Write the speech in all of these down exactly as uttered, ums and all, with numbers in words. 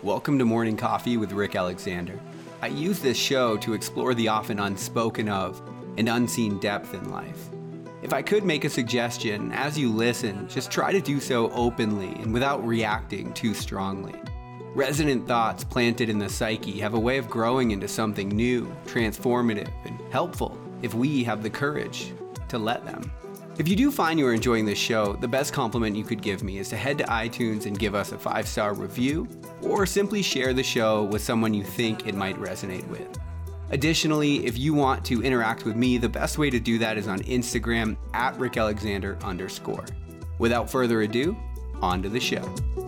Welcome to Morning Coffee with Rick Alexander. I use this show to explore the often unspoken of and unseen depth in life. If I could make a suggestion, as you listen, just try to do so openly and without reacting too strongly. Resonant thoughts planted in the psyche have a way of growing into something new, transformative, and helpful if we have the courage to let them. If you do find you are enjoying this show, the best compliment you could give me is to head to iTunes and give us a five-star review, or simply share the show with someone you think it might resonate with. Additionally, if you want to interact with me, the best way to do that is on Instagram at Rick Alexander underscore. Without further ado, on to the show.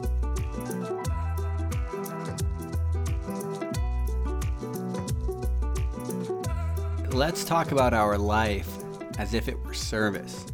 Let's talk about our life as if it were service.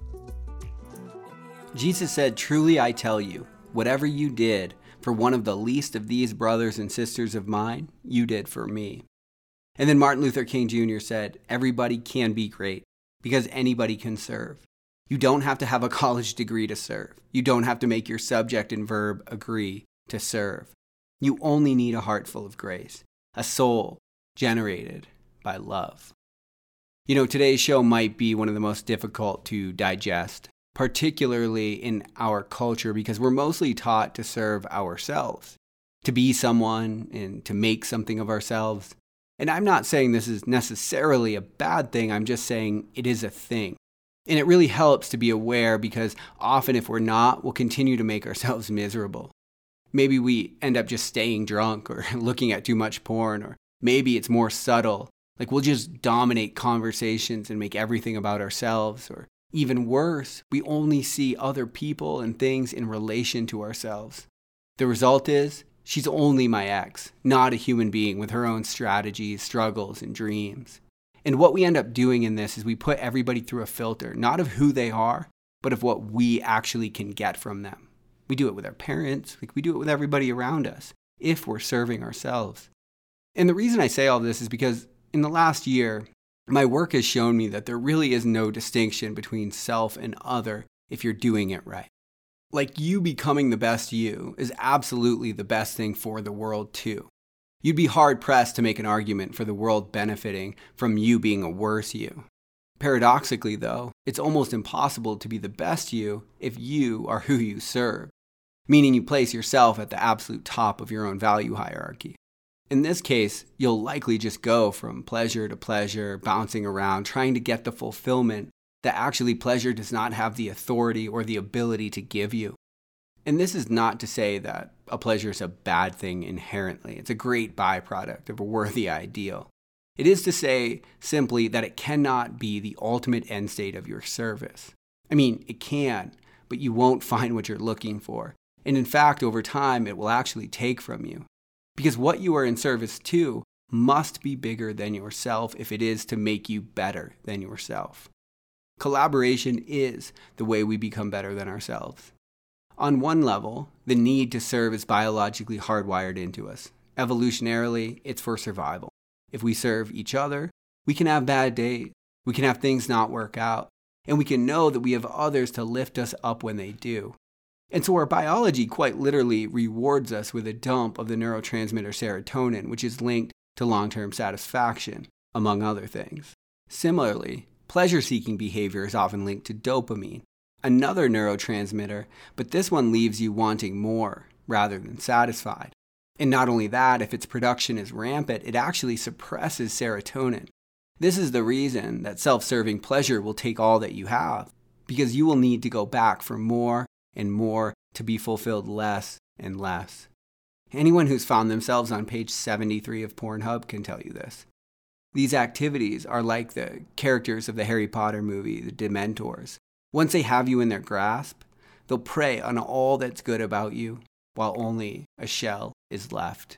Jesus said, "Truly I tell you, whatever you did for one of the least of these brothers and sisters of mine, you did for me." And then Martin Luther King Junior said, "Everybody can be great because anybody can serve. You don't have to have a college degree to serve. You don't have to make your subject and verb agree to serve. You only need a heart full of grace, a soul generated by love." You know, today's show might be one of the most difficult to digest, particularly in our culture, because we're mostly taught to serve ourselves, to be someone and to make something of ourselves. And I'm not saying this is necessarily a bad thing, I'm just saying it is a thing. And it really helps to be aware, because often if we're not, we'll continue to make ourselves miserable. Maybe we end up just staying drunk or looking at too much porn, or maybe it's more subtle. Like we'll just dominate conversations and make everything about ourselves, or even worse, we only see other people and things in relation to ourselves. The result is, she's only my ex, not a human being with her own strategies, struggles, and dreams. And what we end up doing in this is we put everybody through a filter, not of who they are, but of what we actually can get from them. We do it with our parents, like we do it with everybody around us, if we're serving ourselves. And the reason I say all this is because in the last year, my work has shown me that there really is no distinction between self and other if you're doing it right. Like you becoming the best you is absolutely the best thing for the world too. You'd be hard-pressed to make an argument for the world benefiting from you being a worse you. Paradoxically though, it's almost impossible to be the best you if you are who you serve, meaning you place yourself at the absolute top of your own value hierarchy. In this case, you'll likely just go from pleasure to pleasure, bouncing around, trying to get the fulfillment that actually pleasure does not have the authority or the ability to give you. And this is not to say that a pleasure is a bad thing inherently. It's a great byproduct of a worthy ideal. It is to say simply that it cannot be the ultimate end state of your service. I mean, it can, but you won't find what you're looking for. And in fact, over time, it will actually take from you. Because what you are in service to must be bigger than yourself if it is to make you better than yourself. Collaboration is the way we become better than ourselves. On one level, the need to serve is biologically hardwired into us. Evolutionarily, it's for survival. If we serve each other, we can have bad days, we can have things not work out, and we can know that we have others to lift us up when they do. And so our biology quite literally rewards us with a dump of the neurotransmitter serotonin, which is linked to long-term satisfaction, among other things. Similarly, pleasure-seeking behavior is often linked to dopamine, another neurotransmitter, but this one leaves you wanting more rather than satisfied. And not only that, if its production is rampant, it actually suppresses serotonin. This is the reason that self-serving pleasure will take all that you have, because you will need to go back for more and more to be fulfilled less and less. Anyone who's found themselves on page seventy-three of Pornhub can tell you this. These activities are like the characters of the Harry Potter movie, the Dementors. Once they have you in their grasp, they'll prey on all that's good about you, while only a shell is left.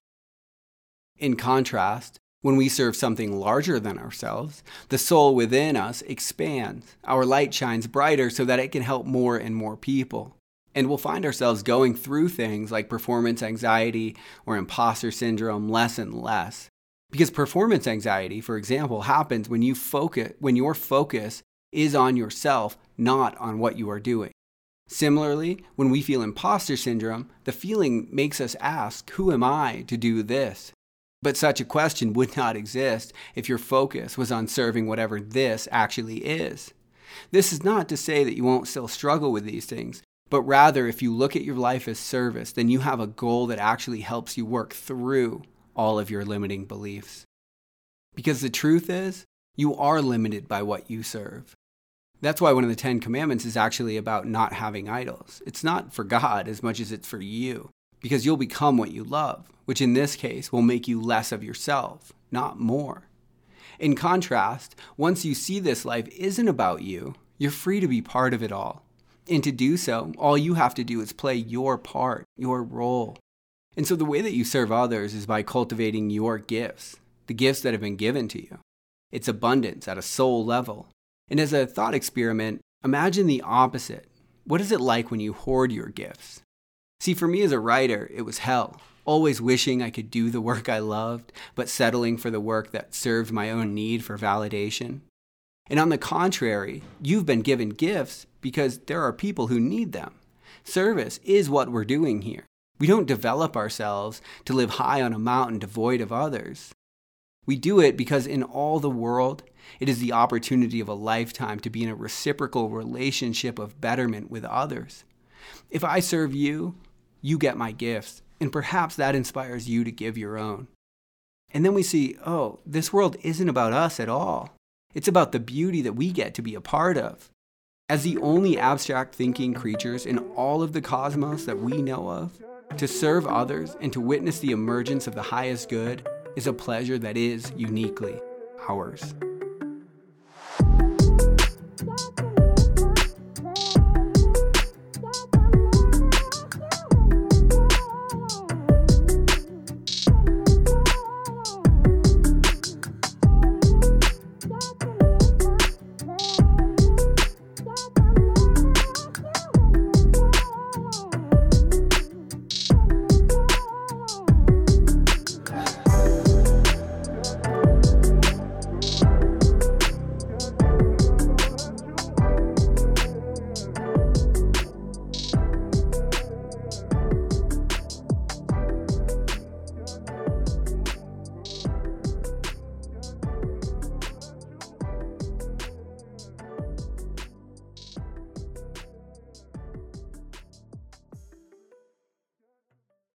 In contrast, when we serve something larger than ourselves, the soul within us expands. Our light shines brighter so that it can help more and more people. And we'll find ourselves going through things like performance anxiety or imposter syndrome less and less. Because performance anxiety, for example, happens when you focus, when your focus is on yourself, not on what you are doing. Similarly, when we feel imposter syndrome, the feeling makes us ask, who am I to do this? But such a question would not exist if your focus was on serving whatever this actually is. This is not to say that you won't still struggle with these things, but rather if you look at your life as service, then you have a goal that actually helps you work through all of your limiting beliefs. Because the truth is, you are limited by what you serve. That's why one of the Ten Commandments is actually about not having idols. It's not for God as much as it's for you, because you'll become what you love, which in this case will make you less of yourself, not more. In contrast, once you see this life isn't about you, you're free to be part of it all. And to do so, all you have to do is play your part, your role. And so the way that you serve others is by cultivating your gifts, the gifts that have been given to you. It's abundance at a soul level. And as a thought experiment, imagine the opposite. What is it like when you hoard your gifts? See, for me as a writer, it was hell. Always wishing I could do the work I loved, but settling for the work that served my own need for validation. And on the contrary, you've been given gifts because there are people who need them. Service is what we're doing here. We don't develop ourselves to live high on a mountain devoid of others. We do it because in all the world, it is the opportunity of a lifetime to be in a reciprocal relationship of betterment with others. If I serve you, you get my gifts, and perhaps that inspires you to give your own. And then we see, oh, this world isn't about us at all. It's about the beauty that we get to be a part of. As the only abstract thinking creatures in all of the cosmos that we know of, to serve others and to witness the emergence of the highest good is a pleasure that is uniquely ours.